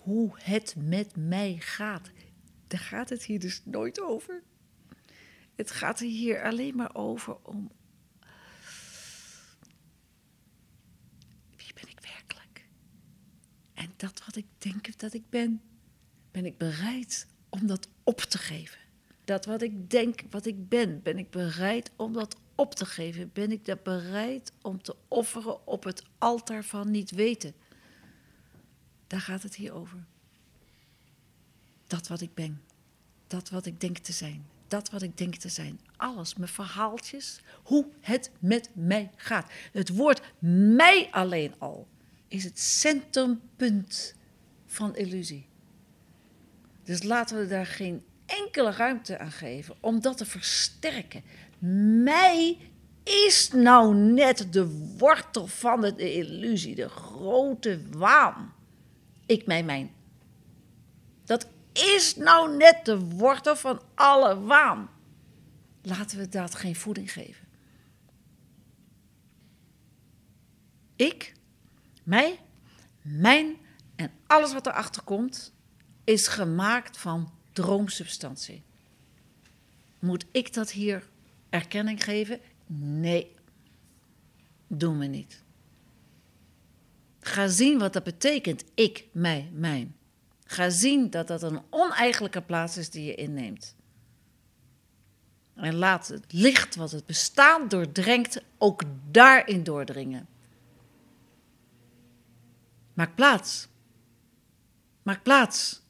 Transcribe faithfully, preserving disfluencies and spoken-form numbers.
hoe het met mij gaat. Daar gaat het hier dus nooit over. Het gaat er hier alleen maar over om... Wie ben ik werkelijk? En dat wat ik denk dat ik ben, ben ik bereid om dat op te geven. Dat wat ik denk wat ik ben, ben ik bereid om dat op te geven. Ben ik dat bereid om te offeren op het altaar van niet weten. Daar gaat het hier over. Dat wat ik ben. Dat wat ik denk te zijn. Dat wat ik denk te zijn. Alles, mijn verhaaltjes. Hoe het met mij gaat. Het woord mij alleen al is het centrumpunt van illusie. Dus laten we daar geen enkele ruimte aan geven om dat te versterken. Mij is nou net de wortel van de illusie, de grote waan. Ik, mij, mijn. Dat is nou net de wortel van alle waan. Laten we dat geen voeding geven. Ik, mij, mijn en alles wat erachter komt, is gemaakt van droomsubstantie. Moet ik dat hier erkenning geven? Nee, doen we niet. Ga zien wat dat betekent, ik, mij, mijn. Ga zien dat dat een oneigenlijke plaats is die je inneemt. En laat het licht wat het bestaan doordrenkt ook daarin doordringen. Maak plaats. Maak plaats.